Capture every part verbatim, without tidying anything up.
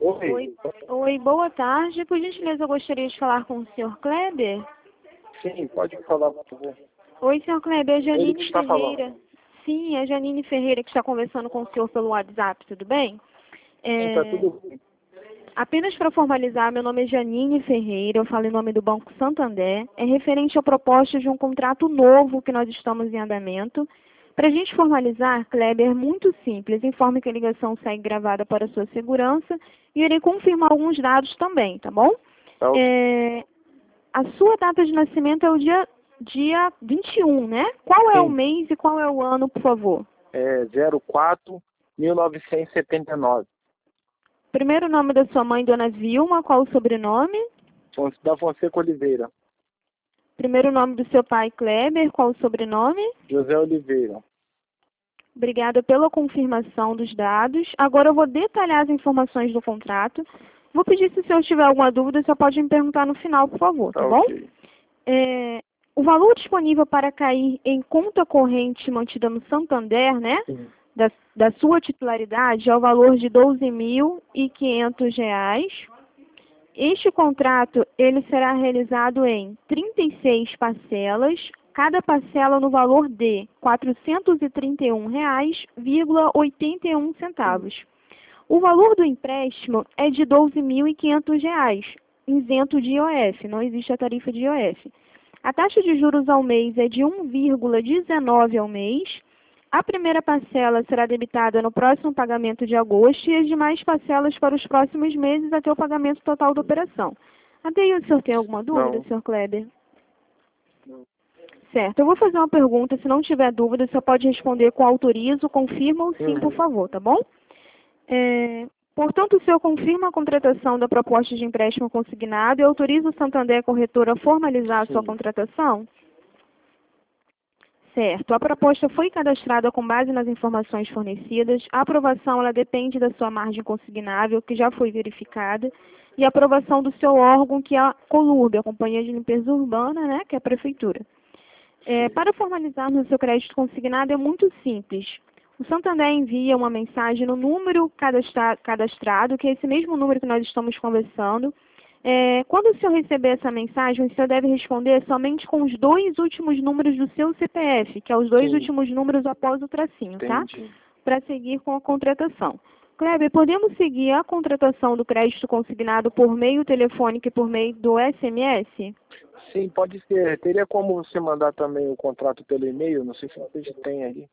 Oi, oi, boa tarde. Por gentileza, eu gostaria de falar com o senhor Kleber. Sim, pode falar, por favor. Oi, senhor Kleber, é Ele Janine que está Ferreira. falando. Sim, é Janine Ferreira que está conversando com o senhor pelo WhatsApp, tudo bem? Sim, tá É, tudo bem. apenas para formalizar, meu nome é Janine Ferreira, eu falo em nome do Banco Santander. É referente à proposta de um contrato novo que nós estamos em andamento. Para a gente formalizar, Kleber, é muito simples. Informe que a ligação segue gravada para sua segurança e irei confirmar alguns dados também, tá bom? Tá ok. É, a sua data de nascimento é o dia, dia vinte e um, né? Qual é o Sim, mês e qual é o ano, por favor? é zero quatro mil novecentos e setenta e nove. Primeiro nome da sua mãe, Dona Vilma, qual o sobrenome? Fon- Da Fonseca Oliveira. Primeiro nome do seu pai, Kleber, qual o sobrenome? José Oliveira. Obrigada pela confirmação dos dados. Agora eu vou detalhar as informações do contrato. Vou pedir, se o senhor tiver alguma dúvida, só pode me perguntar no final, por favor, Tá tá bom? ok. É, o valor disponível para cair em conta corrente mantida no Santander, né, Sim. da, da sua titularidade, é o valor de doze mil e quinhentos reais. Este contrato ele será realizado em trinta e seis parcelas, cada parcela no valor de quatrocentos e trinta e um reais e oitenta e um centavos. O valor do empréstimo é de doze mil e quinhentos reais, isento de I O F, não existe a tarifa de I O F. A taxa de juros ao mês é de um vírgula dezenove ao mês. A primeira parcela será debitada no próximo pagamento de agosto e as demais parcelas para os próximos meses até o pagamento total da operação. Até aí o senhor tem alguma dúvida, Não. senhor Kleber? Não. Certo, eu vou fazer uma pergunta, se não tiver dúvida, o senhor pode responder com autorizo, confirma ou sim, por Uhum. favor, tá bom? É, portanto, o senhor confirma a contratação da proposta de empréstimo consignado e autoriza o Santander Corretora a formalizar a sua Sim. contratação? Certo. A proposta foi cadastrada com base nas informações fornecidas. A aprovação ela depende da sua margem consignável, que já foi verificada, e a aprovação do seu órgão, que é a Colurb, a Companhia de Limpeza Urbana, né, que é a Prefeitura. É, Sim. para formalizarmos o seu crédito consignado é muito simples. O Santander envia uma mensagem no número cadastra- cadastrado, que é esse mesmo número que nós estamos conversando. É, quando o senhor receber essa mensagem, o senhor deve responder somente com os dois últimos números do seu C P F, que é os dois Sim. últimos números após o tracinho, tá? Entendi. Para seguir com a contratação. Kleber, podemos seguir a contratação do crédito consignado por meio telefônico e por meio do S M S? Sim, pode ser. Teria como você mandar também o contrato pelo e-mail? Não sei se vocês têm aí.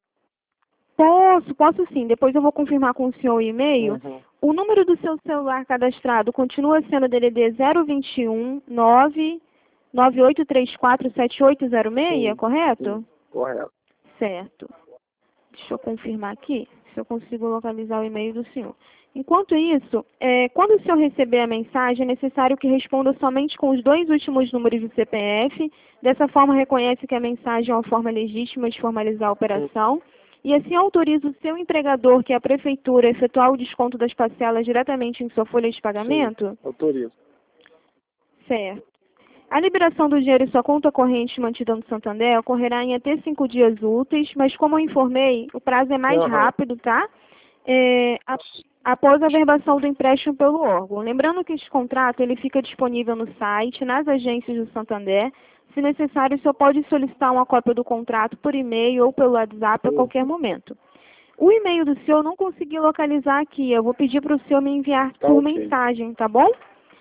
Posso, posso sim. Depois eu vou confirmar com o senhor o e-mail. Uhum. O número do seu celular cadastrado continua sendo D D D zero vinte e um nove nove oito três quatro sete oito zero seis, Sim. correto? Sim. Correto. Certo. Deixa eu confirmar aqui, se eu consigo localizar o e-mail do senhor. Enquanto isso, é, quando o senhor receber a mensagem, é necessário que responda somente com os dois últimos números do C P F. Dessa forma, reconhece que a mensagem é uma forma legítima de formalizar a Uhum. operação. E assim autoriza o seu empregador, que é a prefeitura, a efetuar o desconto das parcelas diretamente em sua folha de Sim. pagamento? Autorizo. Certo. A liberação do dinheiro em sua conta corrente mantida no Santander ocorrerá em até cinco dias úteis, mas como eu informei, o prazo é mais Aham. rápido, tá? É, a- após a verbação do empréstimo pelo órgão. Lembrando que este contrato ele fica disponível no site, nas agências do Santander. Se necessário, o senhor pode solicitar uma cópia do contrato por e-mail ou pelo WhatsApp a Uhum. qualquer momento. O e-mail do senhor eu não consegui localizar aqui. Eu vou pedir para o senhor me enviar Tá por ok. mensagem, tá bom?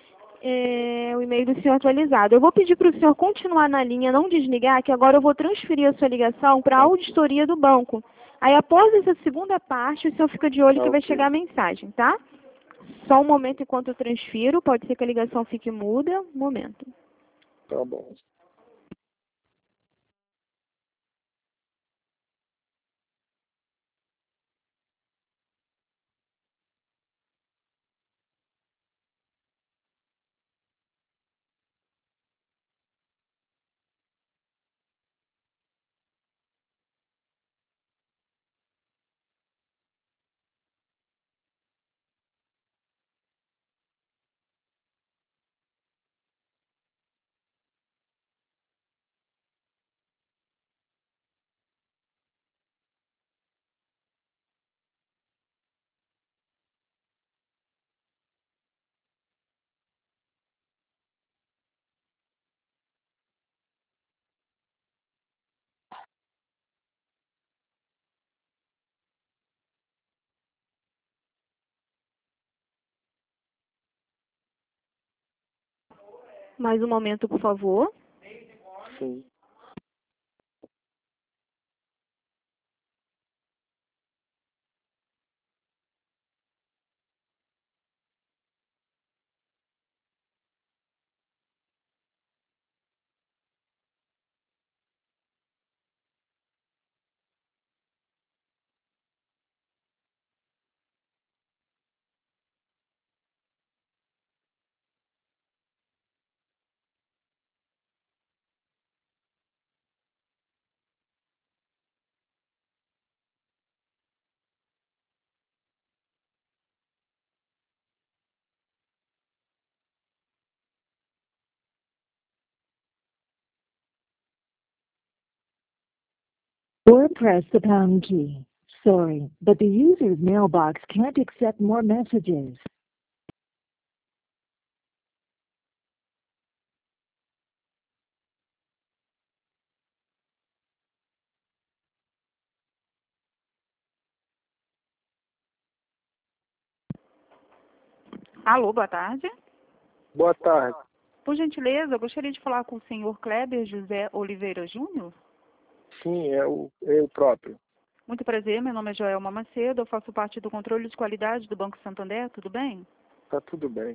É, o e-mail do senhor atualizado. Eu vou pedir para o senhor continuar na linha, não desligar, que agora eu vou transferir a sua ligação para a Tá ok. auditoria do banco. Aí, após essa segunda parte, o senhor fica de olho Tá que vai ok. chegar a mensagem, tá? Só um momento enquanto eu transfiro, pode ser que a ligação fique muda. Um momento. Tá bom. Mais um momento, por favor. Sim. Or press the pound key. Sorry, but the user's mailbox can't accept more messages. Alô, boa tarde. Boa tarde. Por gentileza, eu gostaria de falar com o senhor Kleber José Oliveira Júnior. Sim, é o, eu próprio. Muito prazer, meu nome é Joelma Macedo, eu faço parte do controle de qualidade do Banco Santander, tudo bem? Tá tudo bem.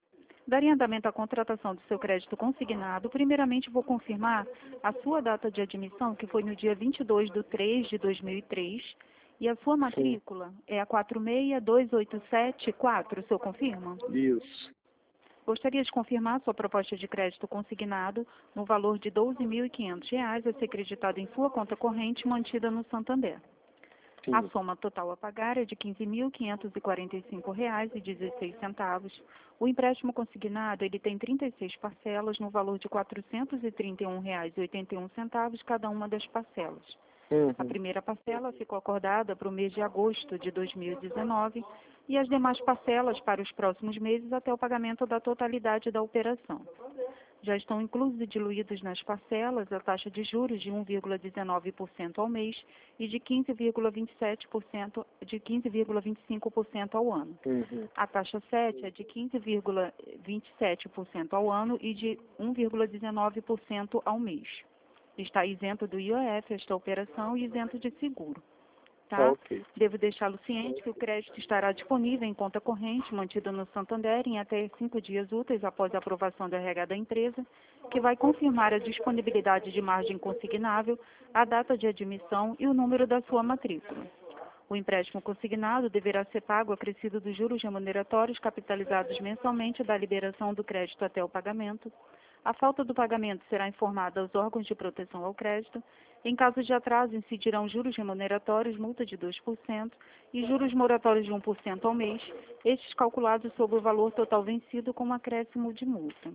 Daria andamento à contratação do seu crédito consignado. Primeiramente, vou confirmar a sua data de admissão, que foi no dia vinte e dois de três de dois mil e três, e a sua matrícula é a quatro seis dois oito sete quatro, o senhor confirma? Isso. Gostaria de confirmar sua proposta de crédito consignado no valor de doze mil e quinhentos reais a ser creditado em sua conta corrente mantida no Santander. Sim. A soma total a pagar é de quinze mil quinhentos e quarenta e cinco reais e dezesseis centavos. O empréstimo consignado ele tem trinta e seis parcelas no valor de quatrocentos e trinta e um reais e oitenta e um centavos cada uma das parcelas. Uhum. A primeira parcela ficou acordada para o mês de agosto de dois mil e dezenove e as demais parcelas para os próximos meses até o pagamento da totalidade da operação. Já estão inclusos e diluídos nas parcelas a taxa de juros de um vírgula dezenove por cento ao mês e de quinze vírgula vinte e sete por cento, de quinze vírgula vinte e cinco por cento ao ano. Uhum. A taxa sete é de quinze vírgula vinte e sete por cento ao ano e de um vírgula dezenove por cento ao mês. Está isento do I O F esta operação e isento de seguro. Tá? Ok. Devo deixá-lo ciente que o crédito estará disponível em conta corrente mantida no Santander em até cinco dias úteis após a aprovação do R H da empresa, que vai confirmar a disponibilidade de margem consignável, a data de admissão e o número da sua matrícula. O empréstimo consignado deverá ser pago acrescido dos juros remuneratórios capitalizados mensalmente da liberação do crédito até o pagamento. A falta do pagamento será informada aos órgãos de proteção ao crédito. Em caso de atraso, incidirão juros remuneratórios, multa de dois por cento e juros moratórios de um por cento ao mês, estes calculados sobre o valor total vencido com um acréscimo de multa.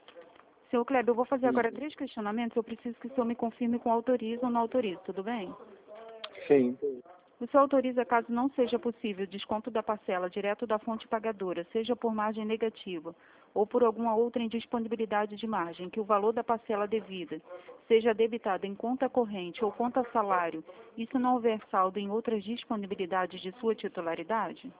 Senhor Kleber, eu vou fazer agora três questionamentos. Eu preciso que o senhor me confirme com autoriza ou não autoriza, tudo bem? Sim. O senhor autoriza, caso não seja possível, desconto da parcela direto da fonte pagadora, seja por margem negativa ou por alguma outra indisponibilidade de margem, que o valor da parcela devida seja debitado em conta corrente ou conta salário, isso não houver saldo em outras disponibilidades de sua titularidade?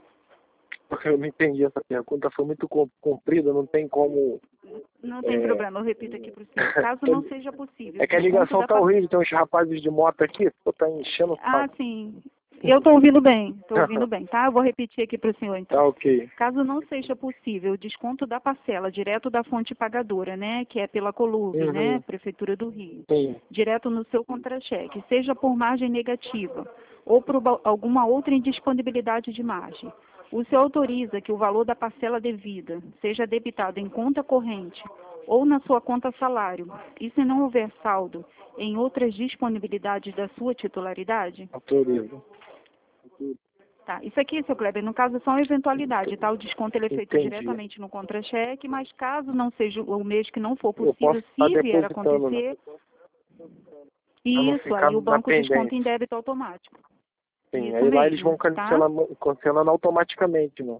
Eu não entendi essa pergunta, foi muito com- comprida, não tem como... Não tem É, problema, eu repito aqui para o senhor. Caso não seja possível... É que a desconto ligação da tá par- horrível, tem uns rapazes de moto aqui, pô, tá enchendo o Ah, saco. sim. Eu estou ouvindo bem, estou ouvindo bem, tá? Eu vou repetir aqui para o senhor, então. Tá ok. Caso não seja possível o desconto da parcela direto da fonte pagadora, né, que é pela Coluve, Uhum. né, Prefeitura do Rio, Sim. direto no seu contra-cheque, seja por margem negativa ou por ba- alguma outra indisponibilidade de margem, o senhor autoriza que o valor da parcela devida seja debitado em conta corrente ou na sua conta salário, e se não houver saldo em outras disponibilidades da sua titularidade? Autoriza. Tá, isso aqui, seu Kleber, no caso, são eventualidade, tá? O desconto ele é feito Entendi. diretamente no contra-cheque, mas caso não seja o mês que não for Eu possível, posso estar se vier a depositando, né? acontecer, não isso, ficar aí o na banco desconta em pendência. débito automático. Sim, Isso aí lá eles mesmo, vão tá? cancelando, cancelando automaticamente, né?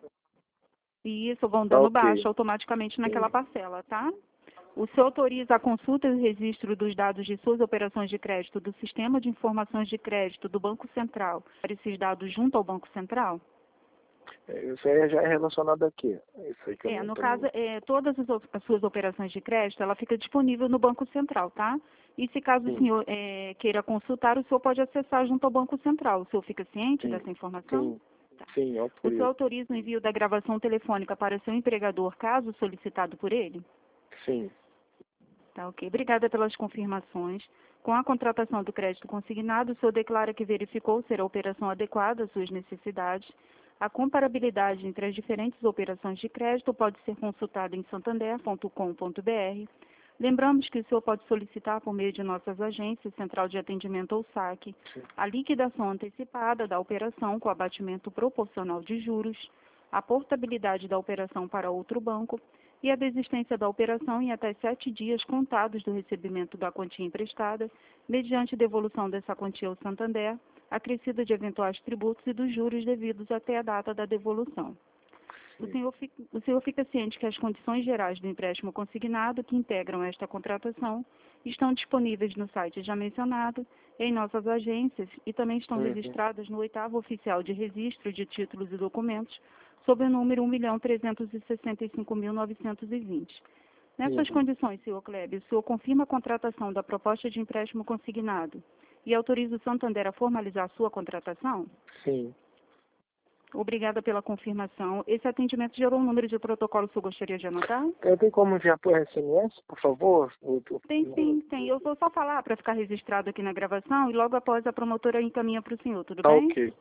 Isso, vão Tá dando ok. baixa automaticamente naquela parcela, tá? O senhor autoriza a consulta e o registro dos dados de suas operações de crédito do Sistema de Informações de Crédito do Banco Central para esses dados junto ao Banco Central? Isso aí já é relacionado a quê? Isso aí que eu É, não no tô- caso, é, todas as, op- as suas operações de crédito, ela fica disponível no Banco Central, tá? E se caso Sim. o senhor é, queira consultar, o senhor pode acessar junto ao Banco Central. O senhor fica ciente Sim. dessa informação? Sim, sim, ó, O por senhor isso. autoriza o envio da gravação telefônica para seu empregador, caso solicitado por ele? Sim, Tá, ok. Obrigada pelas confirmações. Com a contratação do crédito consignado, o senhor declara que verificou ser a operação adequada às suas necessidades. A comparabilidade entre as diferentes operações de crédito pode ser consultada em santander ponto com ponto br. Lembramos que o senhor pode solicitar por meio de nossas agências, Central de Atendimento ou saque, a liquidação antecipada da operação com abatimento proporcional de juros, a portabilidade da operação para outro banco e a desistência da operação em até sete dias contados do recebimento da quantia emprestada, mediante devolução dessa quantia ao Santander, acrescida de eventuais tributos e dos juros devidos até a data da devolução. O senhor, fica, o senhor fica ciente que as condições gerais do empréstimo consignado que integram esta contratação estão disponíveis no site já mencionado, em nossas agências e também estão Uhum. registradas no oitavo oficial de registro de títulos e documentos, sob o número um milhão trezentos e sessenta e cinco mil novecentos e vinte. Nessas Uhum. condições, senhor Kleber, o senhor confirma a contratação da proposta de empréstimo consignado e autoriza o Santander a formalizar a sua contratação? sim. Obrigada pela confirmação. Esse atendimento gerou um número de protocolo, o senhor gostaria de anotar? Eu tenho como enviar por S M S, por favor? O- o- Tem sim, tem. Eu vou só falar para ficar registrado aqui na gravação e logo após a promotora encaminha para o senhor, tudo Tá bem? ok.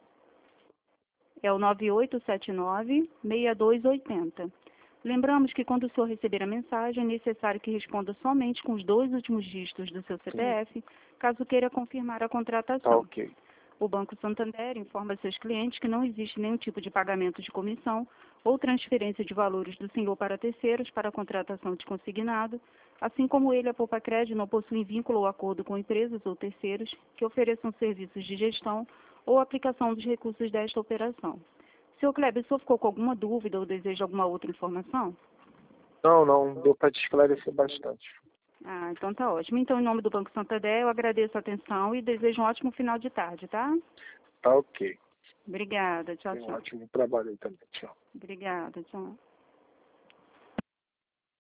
É o nove oito sete nove, seis dois oito zero. Lembramos que quando o senhor receber a mensagem, é necessário que responda somente com os dois últimos dígitos do seu C P F, caso queira confirmar a Tá contratação. ok. O Banco Santander informa seus clientes que não existe nenhum tipo de pagamento de comissão ou transferência de valores do senhor para terceiros para a contratação de consignado, assim como ele, a Poupa Crédito, não possui vínculo ou acordo com empresas ou terceiros que ofereçam serviços de gestão ou aplicação dos recursos desta operação. senhor Kleber, o senhor ficou com alguma dúvida ou deseja alguma outra informação? Não, não, deu para te esclarecer bastante. Ah, então tá ótimo. Então, em nome do Banco Santander, eu agradeço a atenção e desejo um ótimo final de tarde, tá? Tá ok. Obrigada. Tchau, Tem um tchau. ótimo trabalho aí também. Tchau. Obrigada. Tchau.